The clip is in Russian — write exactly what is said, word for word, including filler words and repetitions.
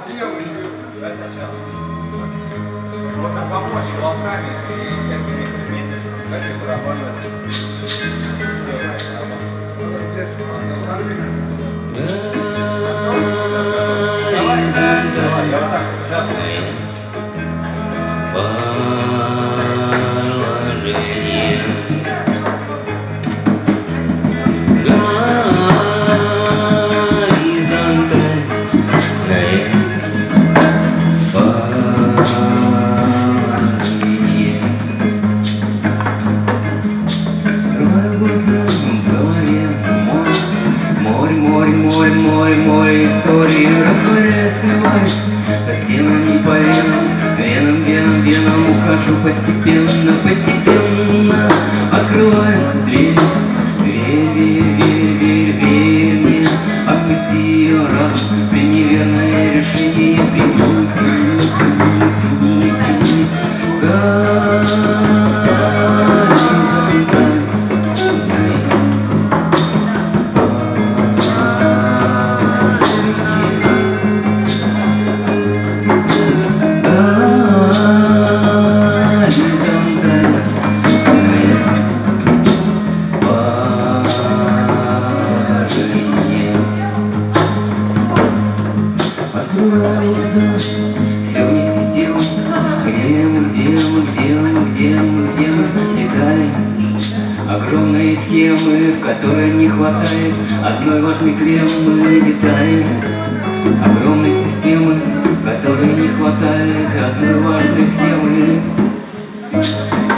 Можно помочь волками и всякими предметами, как их барабанить. Давай, давай, я вот так взял. Положение. Море, море, море истории растворяется вновь по стенам и по венам, венам, венам, венам ухожу постепенно, постепенно открывается дверь. Верь, верь, верь, верь, верь мне, отпусти ее разум, прими верное решение, прими, прими, прими, все вне системы. Где мы, где мы, где мы, где мы, где мы летали? Огромные схемы, в которой не хватает одной важной кремы детали. Огромной системы, в которой не хватает одной важной схемы.